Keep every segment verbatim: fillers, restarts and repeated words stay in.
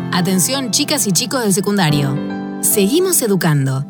Atención, chicas y chicos del secundario. Seguimos educando.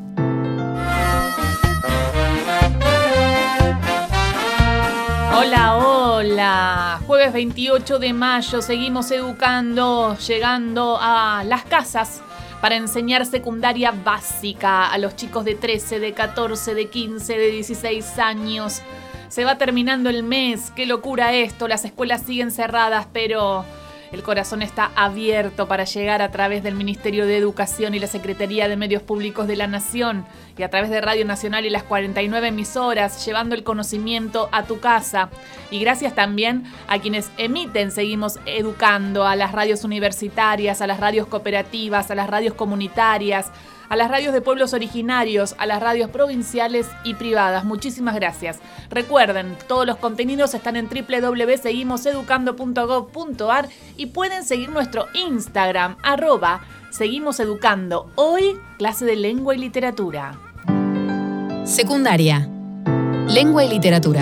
Hola, hola. Jueves veintiocho de mayo, seguimos educando, llegando a las casas para enseñar secundaria básica a los chicos de trece, de catorce, de quince, de dieciséis años. Se va terminando el mes, qué locura esto, las escuelas siguen cerradas, pero el corazón está abierto para llegar a través del Ministerio de Educación y la Secretaría de Medios Públicos de la Nación y a través de Radio Nacional y las cuarenta y nueve emisoras, llevando el conocimiento a tu casa. Y gracias también a quienes emiten Seguimos Educando, a las radios universitarias, a las radios cooperativas, a las radios comunitarias, a las radios de pueblos originarios, a las radios provinciales y privadas. Muchísimas gracias. Recuerden, todos los contenidos están en doble u doble u doble u punto seguimos educando punto gob punto ar y pueden seguir nuestro Instagram, arroba Seguimos Educando. Hoy, clase de lengua y literatura. Secundaria. Lengua y literatura.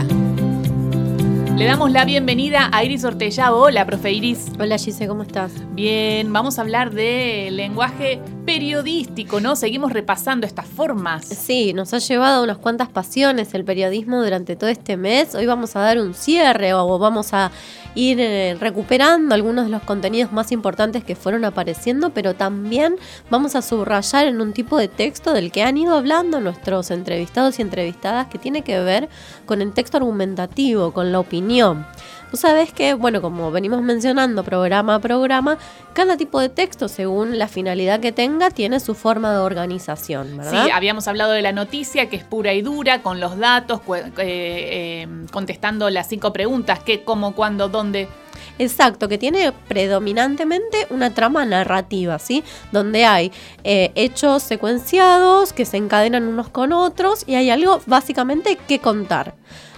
Le damos la bienvenida a Iris Ortella. Hola, profe Iris. Hola, Gise, ¿cómo estás? Bien, vamos a hablar de lenguaje periodístico, ¿no? Seguimos repasando estas formas. Sí, nos ha llevado unas cuantas pasiones el periodismo durante todo este mes. Hoy vamos a dar un cierre o vamos a ir eh, recuperando algunos de los contenidos más importantes que fueron apareciendo, pero también vamos a subrayar en un tipo de texto del que han ido hablando nuestros entrevistados y entrevistadas, que tiene que ver con el texto argumentativo, con la opinión. Tú sabes que, bueno, como venimos mencionando programa a programa, cada tipo de texto, según la finalidad que tenga, tiene su forma de organización, ¿verdad? Sí, habíamos hablado de la noticia, que es pura y dura, con los datos, eh, eh, contestando las cinco preguntas: qué, cómo, cuándo, dónde. Exacto, que tiene predominantemente una trama narrativa, ¿sí? Donde hay eh, hechos secuenciados que se encadenan unos con otros y hay algo básicamente que contar.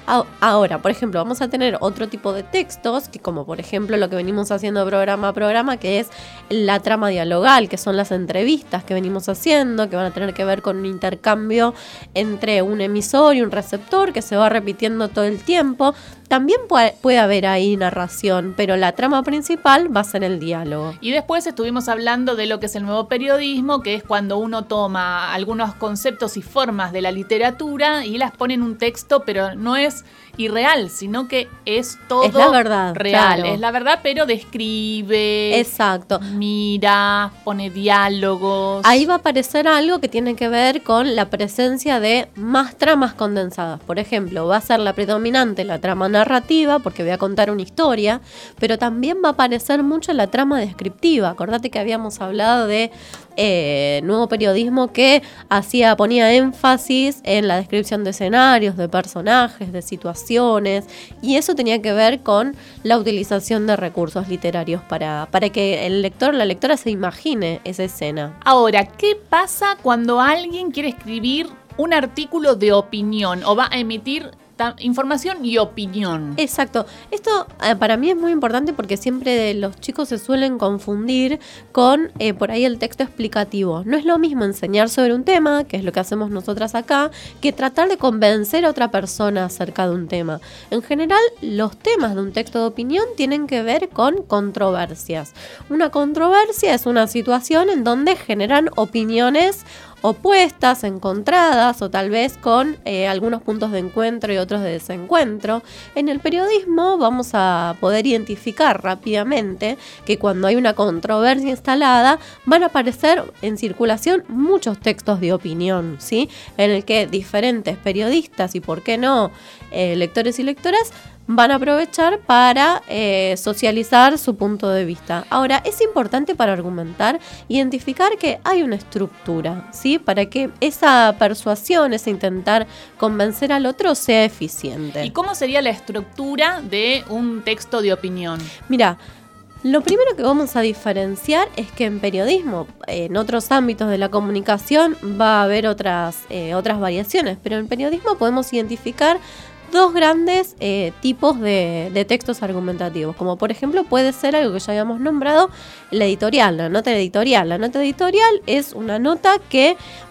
Ahora, por ejemplo, vamos a tener otro tipo de textos, que como por ejemplo lo que venimos haciendo programa a programa, que es la trama dialogal, que son las entrevistas que venimos haciendo, que van a tener que ver con un intercambio entre un emisor y un receptor, que se va repitiendo todo el tiempo. También puede, puede haber ahí narración, pero la trama principal va a ser el diálogo. Y después estuvimos hablando de lo que es el nuevo periodismo, que es cuando uno toma algunos conceptos y formas de la literatura y las pone en un texto, pero no es irreal, sino que es todo es la verdad, real. Claro. Es la verdad, pero describe, exacto, mira, pone diálogos. Ahí va a aparecer algo que tiene que ver con la presencia de más tramas condensadas. Por ejemplo, va a ser la predominante la trama narrativa, porque voy a contar una historia, pero también va a aparecer mucho la trama descriptiva. Acordate que habíamos hablado de eh, nuevo periodismo que hacía, ponía énfasis en la descripción de escenarios, de personajes, de situaciones, y eso tenía que ver con la utilización de recursos literarios para, para que el lector, la lectora se imagine esa escena. Ahora, ¿qué pasa cuando alguien quiere escribir un artículo de opinión o va a emitir información y opinión? Exacto. Esto eh, para mí es muy importante porque siempre los chicos se suelen confundir con eh, por ahí el texto explicativo. No es lo mismo enseñar sobre un tema, que es lo que hacemos nosotras acá, que tratar de convencer a otra persona acerca de un tema. En general, los temas de un texto de opinión tienen que ver con controversias. Una controversia es una situación en donde generan opiniones opuestas, encontradas o tal vez con eh, algunos puntos de encuentro y otros de desencuentro. En el periodismo vamos a poder identificar rápidamente que cuando hay una controversia instalada van a aparecer en circulación muchos textos de opinión, ¿sí? En el que diferentes periodistas y por qué no eh, lectores y lectoras van a aprovechar para eh, socializar su punto de vista. Ahora, es importante para argumentar identificar que hay una estructura, ¿sí? Para que esa persuasión, ese intentar convencer al otro sea eficiente. ¿Y cómo sería la estructura de un texto de opinión? Mira, lo primero que vamos a diferenciar es que en periodismo, en otros ámbitos de la comunicación, va a haber otras, eh, otras variaciones, pero en periodismo podemos identificar dos grandes eh, tipos de, de textos argumentativos, como por ejemplo puede ser algo que ya habíamos nombrado, la editorial, la nota editorial. La nota editorial es una nota que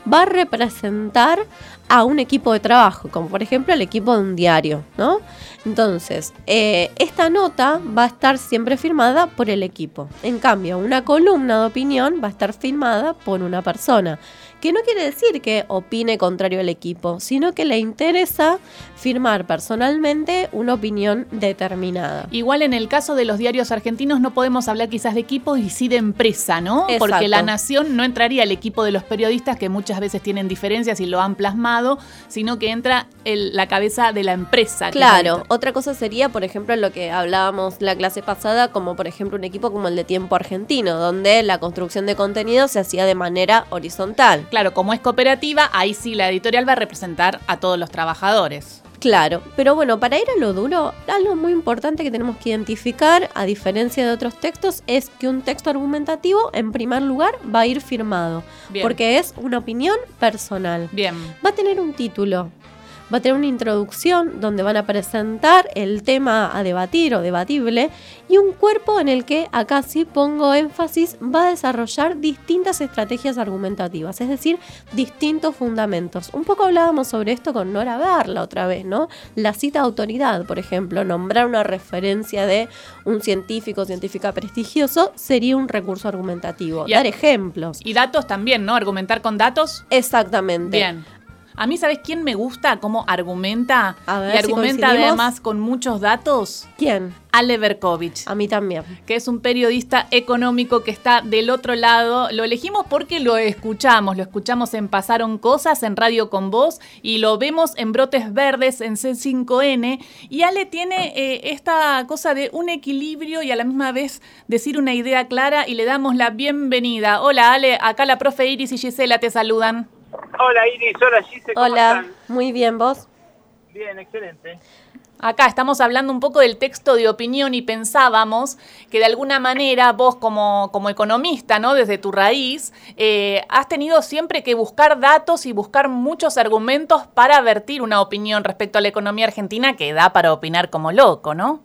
va a representar a un equipo de trabajo, como por ejemplo el equipo de un diario, ¿no? Entonces, eh, esta nota va a estar siempre firmada por el equipo. En cambio, una columna de opinión va a estar firmada por una persona, que no quiere decir que opine contrario al equipo, sino que le interesa firmar personalmente una opinión determinada. Igual en el caso de los diarios argentinos no podemos hablar quizás de equipo y sí de empresa, ¿no? Exacto. Porque La Nación no entraría al equipo de los periodistas, que muchas veces tienen diferencias y lo han plasmado, sino que entra el, la cabeza de la empresa. Claro, otra cosa sería, por ejemplo, lo que hablábamos la clase pasada, como por ejemplo un equipo como el de Tiempo Argentino, donde la construcción de contenido se hacía de manera horizontal. Claro, como es cooperativa, ahí sí la editorial va a representar a todos los trabajadores. Claro, pero bueno, para ir a lo duro, algo muy importante que tenemos que identificar, a diferencia de otros textos, es que un texto argumentativo, en primer lugar, va a ir firmado. Bien. Porque es una opinión personal. Bien. Va a tener un título. Va a tener una introducción donde van a presentar el tema a debatir o debatible y un cuerpo en el que, acá sí pongo énfasis, va a desarrollar distintas estrategias argumentativas, es decir, distintos fundamentos. Un poco hablábamos sobre esto con Nora Barla otra vez, ¿no? La cita de autoridad, por ejemplo, nombrar una referencia de un científico o científica prestigioso sería un recurso argumentativo. Y Dar a, ejemplos. Y datos también, ¿no? Argumentar con datos. Exactamente. Bien. A mí, ¿sabes quién me gusta? Cómo argumenta. A ver, y argumenta si además con muchos datos. ¿Quién? Ale Berkovich. A mí también. Que es un periodista económico que está del otro lado. Lo elegimos porque lo escuchamos. Lo escuchamos en Pasaron Cosas, en Radio Con Vos. Y lo vemos en Brotes Verdes, en C cinco N. Y Ale tiene eh, esta cosa de un equilibrio y a la misma vez decir una idea clara. Y le damos la bienvenida. Hola, Ale. Acá la profe Iris y Gisela te saludan. Hola Iris, hola Gise, ¿cómo Hola, están? Muy bien, ¿vos? Bien, excelente. Acá estamos hablando un poco del texto de opinión y pensábamos que de alguna manera vos como, como economista, ¿no? Desde tu raíz, eh, has tenido siempre que buscar datos y buscar muchos argumentos para vertir una opinión respecto a la economía argentina que da para opinar como loco, ¿no?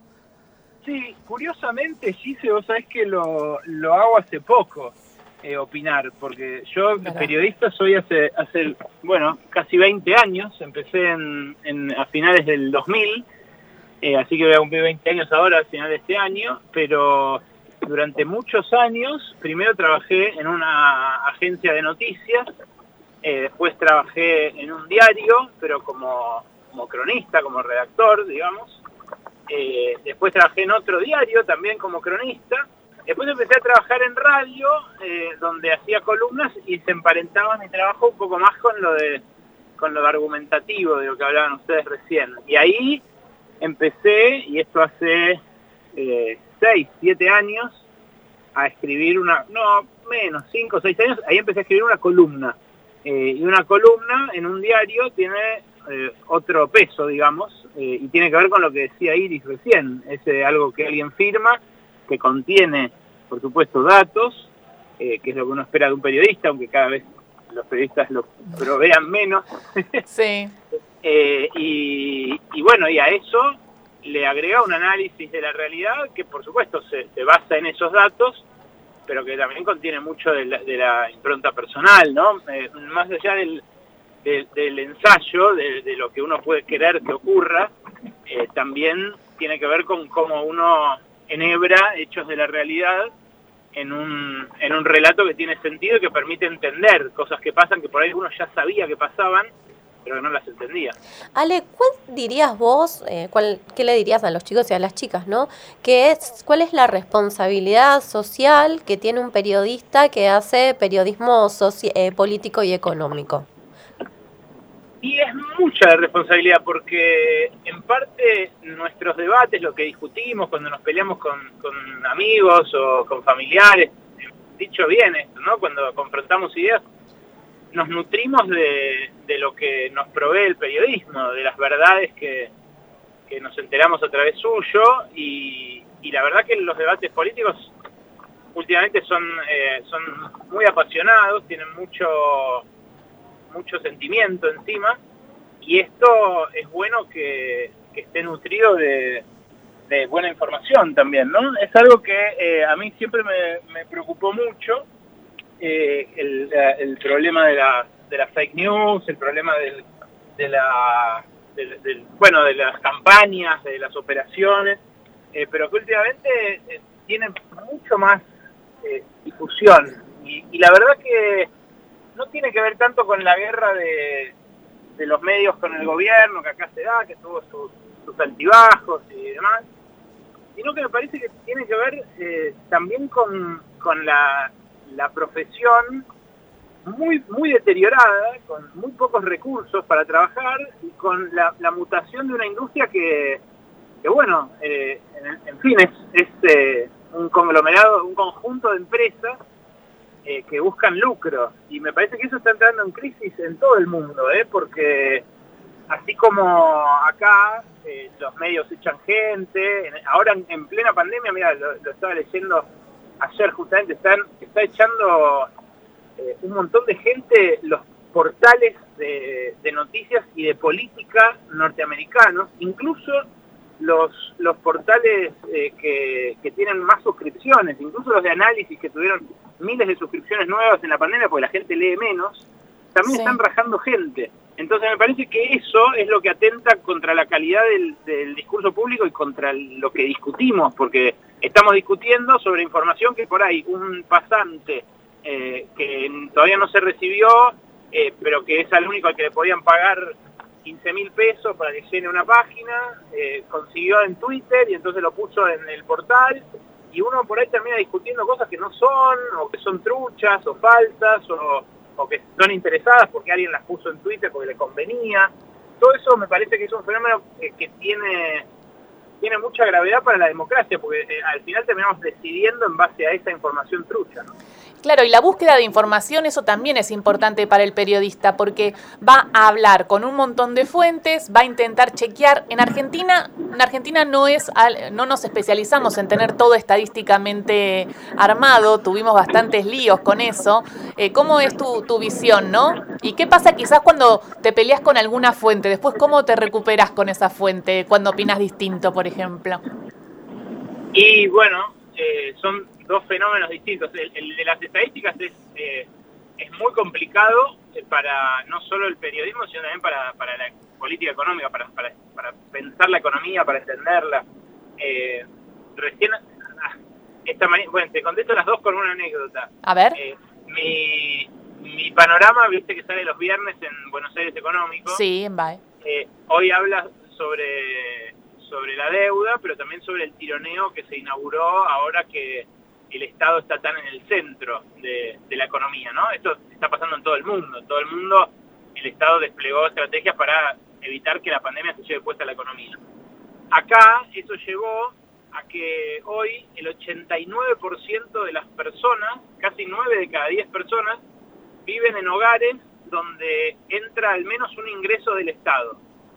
Sí, curiosamente, Gise, vos sabés que lo, lo hago hace poco. Eh, opinar, porque yo claro. periodista soy hace, hace, bueno, casi veinte años, empecé en, en, a finales del dos mil, eh, así que voy a cumplir veinte años ahora, al final de este año, pero durante muchos años, primero trabajé en una agencia de noticias, eh, después trabajé en un diario, pero como, como cronista, como redactor, digamos, eh, después trabajé en otro diario, también como cronista. Después empecé a trabajar en radio, eh, donde hacía columnas y se emparentaba mi trabajo un poco más con lo de con lo de argumentativo, de lo que hablaban ustedes recién. Y ahí empecé, y esto hace eh, seis, siete años, a escribir una, no, menos, cinco, seis años, ahí empecé a escribir una columna. Eh, y una columna en un diario tiene eh, otro peso, digamos, eh, y tiene que ver con lo que decía Iris recién, es eh, algo que alguien firma, que contiene, por supuesto, datos, eh, que es lo que uno espera de un periodista, aunque cada vez los periodistas lo provean menos. Sí. eh, y, y bueno, y a eso le agrega un análisis de la realidad que, por supuesto, se, se basa en esos datos, pero que también contiene mucho de la, de la impronta personal, ¿no? Eh, más allá del, del, del ensayo, de, de lo que uno puede querer que ocurra, eh, también tiene que ver con cómo uno enhebra hechos de la realidad en un, en un relato que tiene sentido y que permite entender cosas que pasan, que por ahí uno ya sabía que pasaban, pero que no las entendía. Ale, ¿cuál dirías vos, eh, cuál, qué le dirías a los chicos y a las chicas, ¿no? ¿Qué es, ¿Cuál es la responsabilidad social que tiene un periodista que hace periodismo soci- eh, político y económico? Y es mucha responsabilidad porque en parte nuestros debates, lo que discutimos cuando nos peleamos con, con amigos o con familiares, dicho bien esto, ¿no? Cuando confrontamos ideas, nos nutrimos de, de lo que nos provee el periodismo, de las verdades que, que nos enteramos a través suyo y, y la verdad que los debates políticos últimamente son, eh, son muy apasionados, tienen mucho... mucho sentimiento encima, y esto es bueno que, que esté nutrido de, de buena información también, ¿no? Es algo que eh, a mí siempre me, me preocupó mucho, eh, el, el problema de, la, de la fake news, el problema del, de la del, del, bueno, de las campañas, de las operaciones, eh, pero que últimamente eh, tiene mucho más eh, difusión. Y, y la verdad que no tiene que ver tanto con la guerra de, de los medios con el gobierno, que acá se da, que tuvo sus, sus altibajos y demás, sino que me parece que tiene que ver eh, también con, con la, la profesión muy muy deteriorada, con muy pocos recursos para trabajar, y con la, la mutación de una industria que, que bueno, eh, en, en fin, es, es eh, un conglomerado, un conjunto de empresas eh, que buscan lucro, y me parece que eso está entrando en crisis en todo el mundo, ¿eh? Porque así como acá eh, los medios echan gente, en, ahora en, en plena pandemia, mira, lo, lo estaba leyendo ayer justamente, están está echando eh, un montón de gente los portales de, de noticias y de política norteamericanos, incluso los los portales eh, que, que tienen más suscripciones, incluso los de análisis que tuvieron miles de suscripciones nuevas en la pandemia porque la gente lee menos, también sí están rajando gente. Entonces me parece que eso es lo que atenta contra la calidad del, del discurso público y contra lo que discutimos, porque estamos discutiendo sobre información que por ahí un pasante eh, que todavía no se recibió, eh, pero que es al único al que le podían pagar quince mil pesos para que llene una página, eh, consiguió en Twitter y entonces lo puso en el portal, y uno por ahí termina discutiendo cosas que no son, o que son truchas, o falsas, o, o que son interesadas porque alguien las puso en Twitter porque le convenía. Todo eso me parece que es un fenómeno que, que tiene, tiene mucha gravedad para la democracia, porque eh, al final terminamos decidiendo en base a esa información trucha, ¿no? Claro, y la búsqueda de información, eso también es importante para el periodista, porque va a hablar con un montón de fuentes, va a intentar chequear. En Argentina, en Argentina no es, no nos especializamos en tener todo estadísticamente armado, tuvimos bastantes líos con eso. Eh, ¿Cómo es tu, tu visión, no? ¿Y qué pasa quizás cuando te peleas con alguna fuente? Después, ¿cómo te recuperas con esa fuente cuando opinas distinto, por ejemplo? Y bueno, eh, son dos fenómenos distintos. El, el de las estadísticas es eh, es muy complicado para no solo el periodismo, sino también para, para la política económica, para, para, para pensar la economía, para entenderla. Eh, recién, esta mañana, bueno, te contesto las dos con una anécdota. A ver. Eh, mi, mi panorama, viste que sale los viernes en Buenos Aires Económico. Sí, en B A E. Eh, hoy habla sobre, sobre la deuda, pero también sobre el tironeo que se inauguró ahora que el Estado está tan en el centro de, de la economía, ¿no? Esto está pasando en todo el mundo. En todo el mundo el Estado desplegó estrategias para evitar que la pandemia se lleve puesta a la economía. Acá eso llevó a que hoy el ochenta y nueve por ciento de las personas, casi nueve de cada diez personas, viven en hogares donde entra al menos un ingreso del Estado.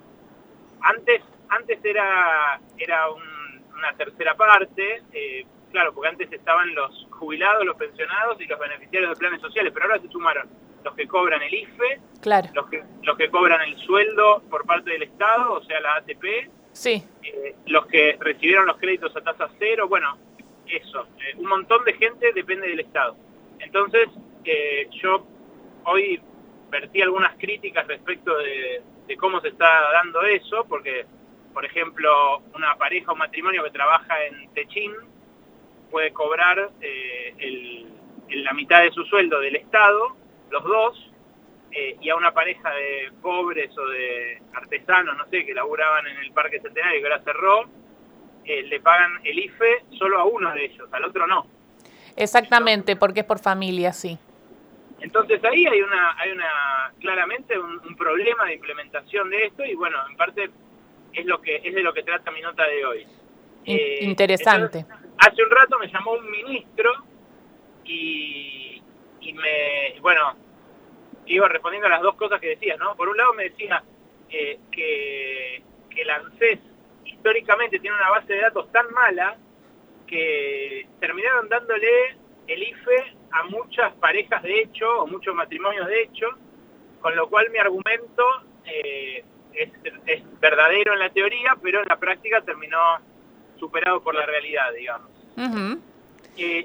Antes, antes era, era un, una tercera parte, eh, claro, porque antes estaban los jubilados, los pensionados y los beneficiarios de planes sociales, pero ahora se sumaron los que cobran el I F E, claro, los que los que cobran el sueldo por parte del Estado, o sea, la A T P, sí, eh, los que recibieron los créditos a tasa cero, bueno, eso, eh, un montón de gente depende del Estado. Entonces, eh, yo hoy vertí algunas críticas respecto de, de cómo se está dando eso, porque, por ejemplo, una pareja o matrimonio que trabaja en Techín puede cobrar eh, el, el, la mitad de su sueldo del Estado, los dos, eh, y a una pareja de pobres o de artesanos, no sé, que laburaban en el Parque Centenario que ahora cerró, eh, le pagan el I F E solo a uno de ellos, al otro no. Exactamente, porque es por familia, sí. Entonces ahí hay una, hay una claramente un, un problema de implementación de esto, y bueno, en parte es lo que es de lo que trata mi nota de hoy. Eh, Interesante. Entonces, hace un rato me llamó un ministro y, y me, bueno, iba respondiendo a las dos cosas que decías, ¿no? Por un lado me decía eh, que, que el ANSES históricamente tiene una base de datos tan mala que terminaron dándole el I F E a muchas parejas de hecho, o muchos matrimonios de hecho, con lo cual mi argumento eh, es, es verdadero en la teoría, pero en la práctica terminó superado por la realidad, digamos. Uh-huh. Eh, y,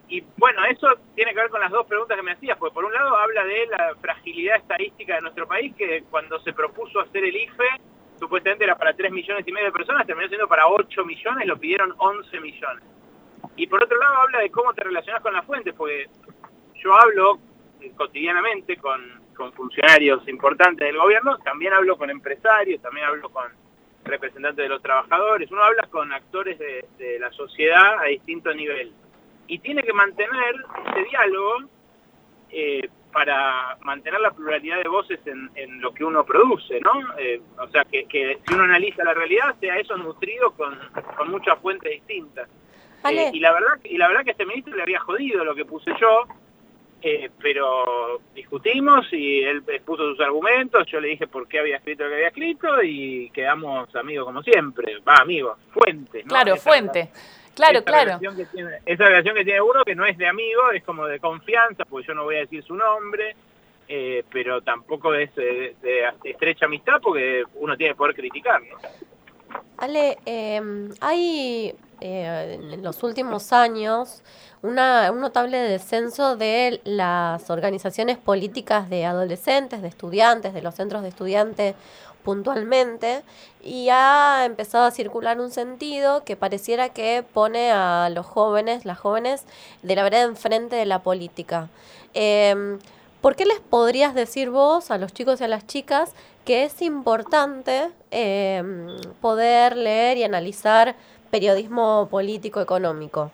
y bueno, eso tiene que ver con las dos preguntas que me hacías, porque por un lado habla de la fragilidad estadística de nuestro país, que cuando se propuso hacer el I F E, supuestamente era para tres millones y medio de personas, terminó siendo para ocho millones, lo pidieron once millones. Y por otro lado habla de cómo te relacionas con las fuentes, porque yo hablo cotidianamente con, con funcionarios importantes del gobierno, también hablo con empresarios, también hablo con representantes de los trabajadores, uno habla con actores de, de la sociedad a distinto nivel. Y tiene que mantener ese diálogo eh, para mantener la pluralidad de voces en, en lo que uno produce, ¿no? Eh, o sea, que, que si uno analiza la realidad, sea eso nutrido con, con muchas fuentes distintas. Eh, y la verdad y la verdad que a este ministro le había jodido lo que puse yo, eh, pero discutimos y él expuso sus argumentos, yo le dije por qué había escrito lo que había escrito y quedamos amigos como siempre, va, amigos, fuentes, ¿no? Claro, esa, fuente. Claro, esa claro. Relación que tiene, esa relación que tiene uno que no es de amigo, es como de confianza, porque yo no voy a decir su nombre, eh, pero tampoco es de, de estrecha amistad porque uno tiene que poder criticar, ¿no? Ale, eh, hay eh, en los últimos años una, un notable descenso de las organizaciones políticas de adolescentes, de estudiantes, de los centros de estudiantes puntualmente, y ha empezado a circular un sentido que pareciera que pone a los jóvenes, las jóvenes, de la vereda enfrente de la política. Eh, ¿Por qué les podrías decir vos, a los chicos y a las chicas, que es importante eh, poder leer y analizar periodismo político económico?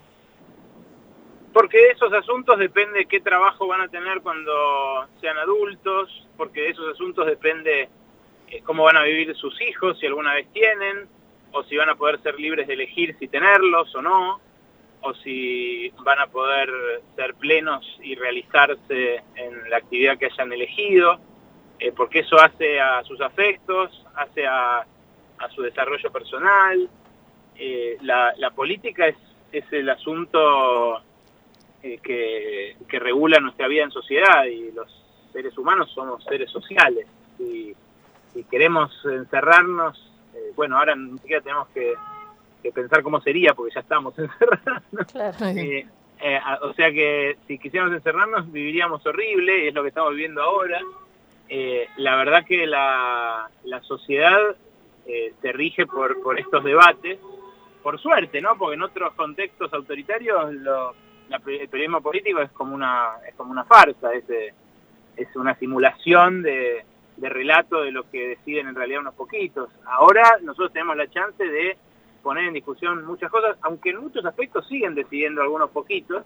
Porque de esos asuntos depende qué trabajo van a tener cuando sean adultos, porque de esos asuntos depende eh, cómo van a vivir sus hijos, si alguna vez tienen, o si van a poder ser libres de elegir si tenerlos o no, o si van a poder ser plenos y realizarse en la actividad que hayan elegido, eh, porque eso hace a sus afectos, hace a, a su desarrollo personal. Eh, la, la política es, es el asunto eh, que, que regula nuestra vida en sociedad, y los seres humanos somos seres sociales. Y si queremos encerrarnos, eh, bueno, ahora ni siquiera tenemos que que pensar cómo sería, porque ya estamos encerrados. Claro. Eh, eh, o sea que si quisiéramos encerrarnos viviríamos horrible, y es lo que estamos viviendo ahora. Eh, la verdad que la, la sociedad eh, se rige por, por estos debates, por suerte, ¿no? Porque en otros contextos autoritarios lo, la, el periodismo político es como una, es como una farsa, es, es una simulación de, de relato de lo que deciden en realidad unos poquitos. Ahora nosotros tenemos la chance de poner en discusión muchas cosas, aunque en muchos aspectos siguen decidiendo algunos poquitos,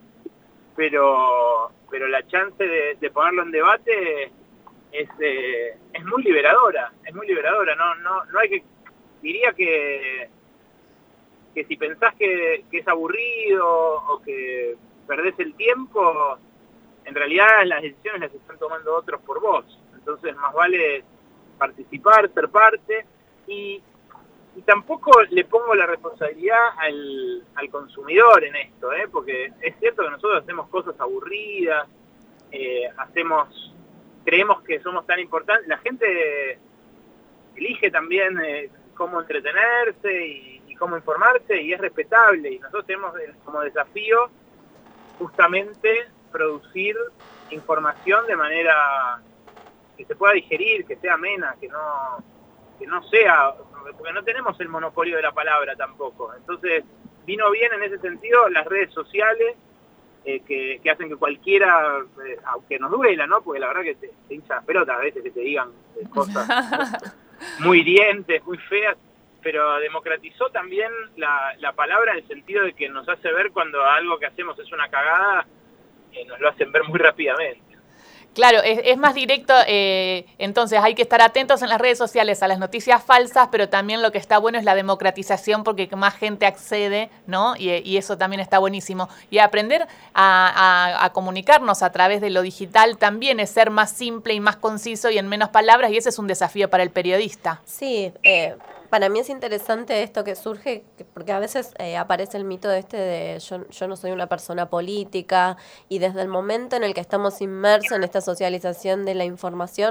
pero pero la chance de, de ponerlo en debate es eh, es muy liberadora, es muy liberadora. No no no hay que diría que que si pensás que, que es aburrido o que perdés el tiempo, en realidad las decisiones las están tomando otros por vos. Entonces más vale participar, ser parte, y Y tampoco le pongo la responsabilidad al, al consumidor en esto, ¿eh? Porque es cierto que nosotros hacemos cosas aburridas, eh, hacemos, creemos que somos tan importantes. La gente elige también eh, cómo entretenerse y, y cómo informarse, y es respetable. Y nosotros tenemos como desafío justamente producir información de manera que se pueda digerir, que sea amena, que no... que no sea, porque no tenemos el monopolio de la palabra tampoco. Entonces, vino bien en ese sentido las redes sociales, eh, que, que hacen que cualquiera, eh, aunque nos duela, ¿no? Porque la verdad que te, te hincha las pelotas a veces que te digan eh, cosas muy hirientes, muy feas, pero democratizó también la, la palabra en el sentido de que nos hace ver cuando algo que hacemos es una cagada, eh, nos lo hacen ver muy rápidamente. Claro, es, es más directo, eh, entonces hay que estar atentos en las redes sociales a las noticias falsas, pero también lo que está bueno es la democratización, porque más gente accede, ¿no? Y, y eso también está buenísimo. Y aprender a, a, a comunicarnos a través de lo digital también es ser más simple y más conciso y en menos palabras, y ese es un desafío para el periodista. Sí, eh, para mí es interesante esto que surge, porque a veces eh, aparece el mito este de yo, yo no soy una persona política, y desde el momento en el que estamos inmersos en esta socialización de la información,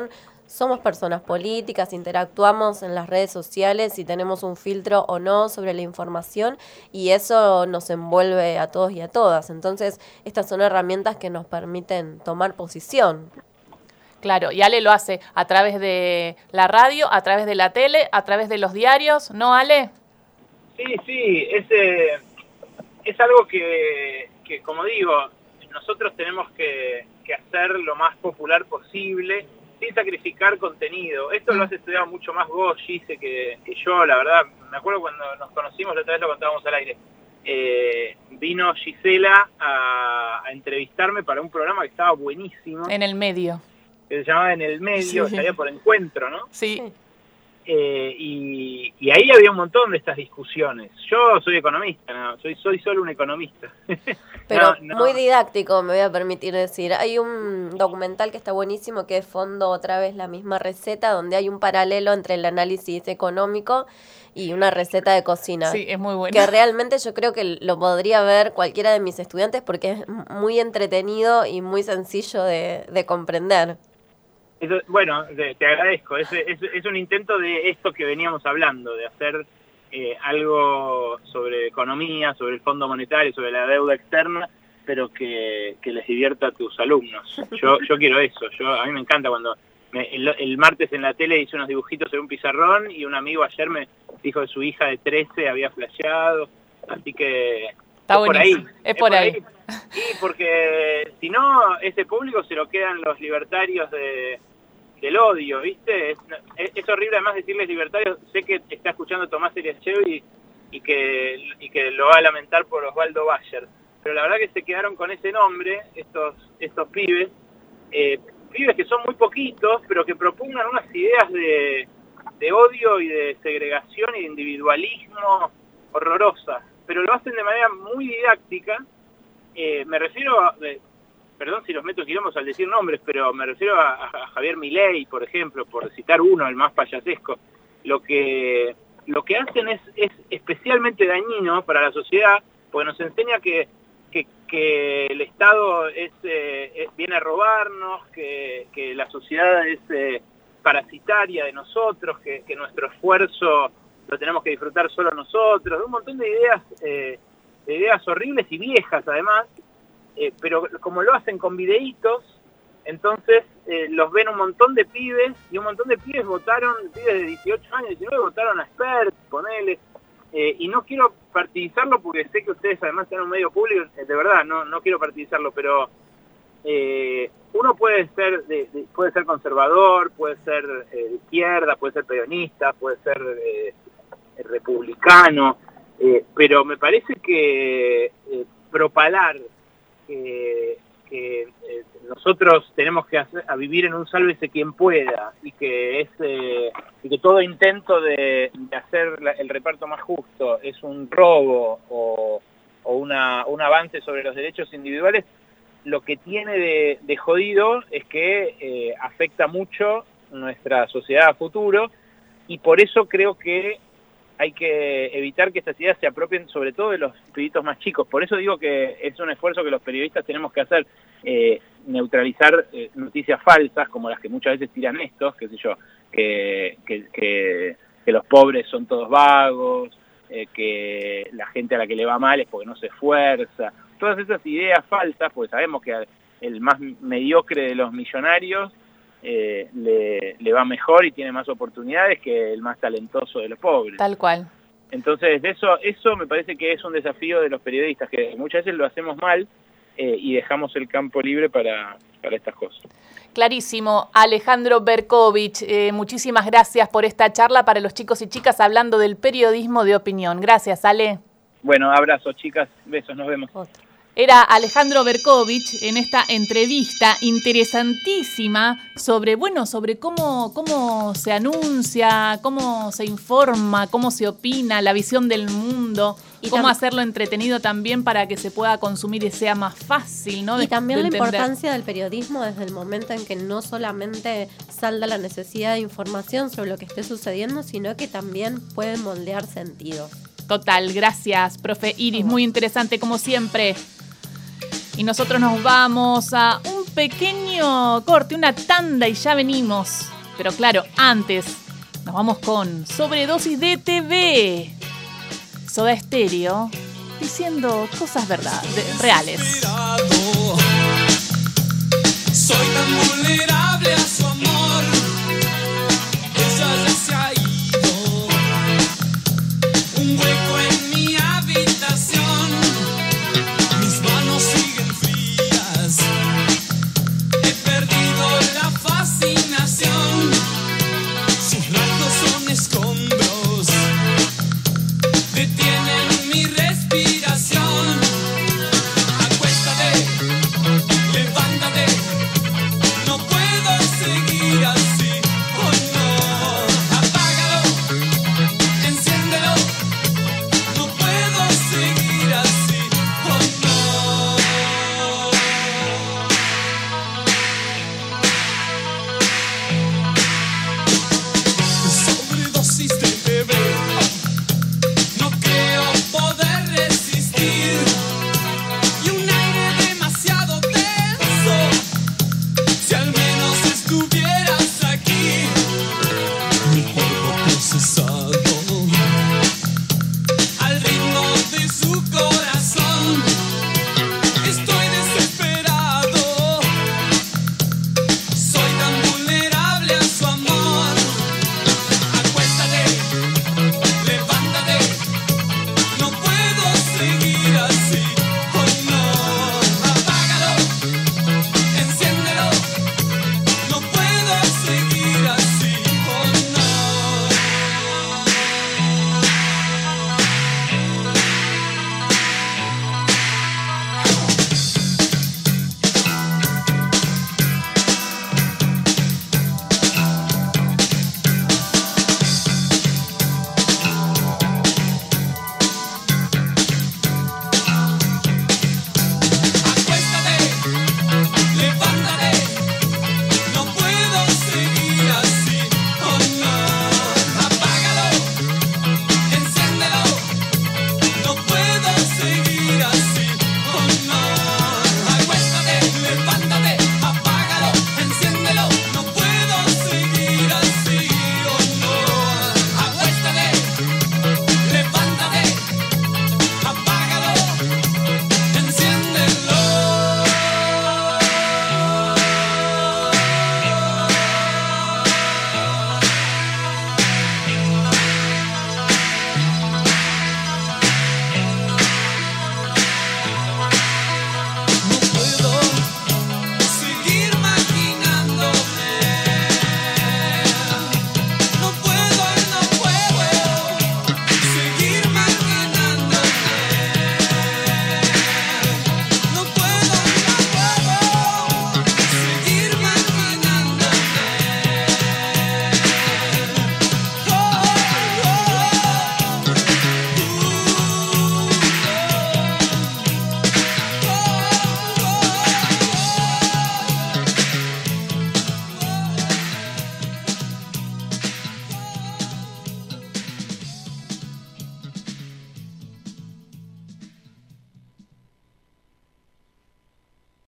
somos personas políticas, interactuamos en las redes sociales y tenemos un filtro o no sobre la información y eso nos envuelve a todos y a todas. Entonces, estas son herramientas que nos permiten tomar posición. Claro, y Ale lo hace a través de la radio, a través de la tele, a través de los diarios, ¿no, Ale? Sí, sí, es, eh, es algo que, que, como digo, nosotros tenemos que, que hacer lo más popular posible, sin sacrificar contenido. Esto lo has estudiado mucho más vos, Gise, que, que yo, la verdad. Me acuerdo cuando nos conocimos, la otra vez lo contábamos al aire. Eh, vino Gisela a, a entrevistarme para un programa que estaba buenísimo. En el medio. Que se llamaba En el Medio, Sí. salía por Encuentro, ¿no? Sí. Eh, y, y ahí había un montón de estas discusiones. Yo soy economista, no, soy, soy solo un economista. Pero no, no. muy didáctico, me voy a permitir decir. Hay un documental que está buenísimo, que es Fondo otra vez la misma receta, donde hay un paralelo entre el análisis económico y una receta de cocina. Sí, es muy bueno. Que realmente yo creo que lo podría ver cualquiera de mis estudiantes porque es muy entretenido y muy sencillo de, de comprender. Eso, bueno, te, te agradezco. Es, es, es un intento de esto que veníamos hablando, de hacer eh, algo sobre economía, sobre el Fondo Monetario, sobre la deuda externa, pero que, que les divierta a tus alumnos. Yo yo quiero eso. Yo A mí me encanta cuando me, el, el martes en la tele hice unos dibujitos en un pizarrón y un amigo ayer me dijo que su hija de trece había flasheado, así que Está es por ahí. buenísimo. Es por ahí. Sí, porque si no, ese público se lo quedan los libertarios de, del odio, ¿viste? Es, es, es horrible además decirles libertarios. Sé que está escuchando Tomás Eliachev y, y, que, y que lo va a lamentar por Osvaldo Bayer. Pero la verdad que se quedaron con ese nombre, estos, estos pibes, eh, pibes que son muy poquitos, pero que propugnan unas ideas de, de odio y de segregación y de individualismo horrorosas. Pero lo hacen de manera muy didáctica. Eh, me refiero a, eh, perdón si los meto quilombos al decir nombres, pero me refiero a, a Javier Milei, por ejemplo, por citar uno, el más payasesco. Lo que lo que hacen es, es especialmente dañino para la sociedad, porque nos enseña que, que, que el Estado es, eh, es, viene a robarnos, que, que la sociedad es eh, parasitaria de nosotros, que, que nuestro esfuerzo lo tenemos que disfrutar solo nosotros, un montón de ideas... Eh, de ideas horribles y viejas además, eh, pero como lo hacen con videitos, entonces eh, los ven un montón de pibes, y un montón de pibes votaron, pibes de dieciocho años, diecinueve, votaron a Spert, ponele, eh, y no quiero partidizarlo porque sé que ustedes además tienen un medio público, eh, de verdad, no, no quiero partidizarlo, pero eh, uno puede ser de, de, puede ser conservador, puede ser eh, de izquierda, puede ser peronista, puede ser eh, republicano, Eh, pero me parece que eh, propalar que, que eh, nosotros tenemos que hacer, a vivir en un sálvese quien pueda y que es eh, y que todo intento de, de hacer la, el reparto más justo es un robo o, o una, un avance sobre los derechos individuales, lo que tiene de, de jodido es que eh, afecta mucho nuestra sociedad a futuro, y por eso creo que hay que evitar que estas ideas se apropien sobre todo de los pibitos más chicos. Por eso digo que es un esfuerzo que los periodistas tenemos que hacer, eh, neutralizar eh, noticias falsas, como las que muchas veces tiran estos, qué sé yo, que, que, que, que los pobres son todos vagos, eh, que la gente a la que le va mal es porque no se esfuerza. Todas esas ideas falsas, porque sabemos que el más mediocre de los millonarios Eh, le, le va mejor y tiene más oportunidades que el más talentoso de los pobres. Tal cual. Entonces, de eso, eso me parece que es un desafío de los periodistas, que muchas veces lo hacemos mal eh, y dejamos el campo libre para, para estas cosas. Clarísimo. Alejandro Berkovich, eh, muchísimas gracias por esta charla para los chicos y chicas hablando del periodismo de opinión. Gracias, Ale. Bueno, abrazos, chicas, besos, nos vemos. Otro. Era Alejandro Berkovich en esta entrevista interesantísima sobre, bueno, sobre cómo, cómo se anuncia, cómo se informa, cómo se opina, la visión del mundo, y cómo hacerlo entretenido también para que se pueda consumir y sea más fácil, ¿no? Y de, también de la entender. importancia del periodismo desde el momento en que no solamente salda la necesidad de información sobre lo que esté sucediendo, sino que también puede moldear sentidos. Total, gracias, profe Iris, muy interesante como siempre. Y nosotros nos vamos a un pequeño corte, una tanda, y ya venimos. Pero claro, antes nos vamos con Sobredosis de T V. Soda Stereo diciendo cosas verdad, de, reales.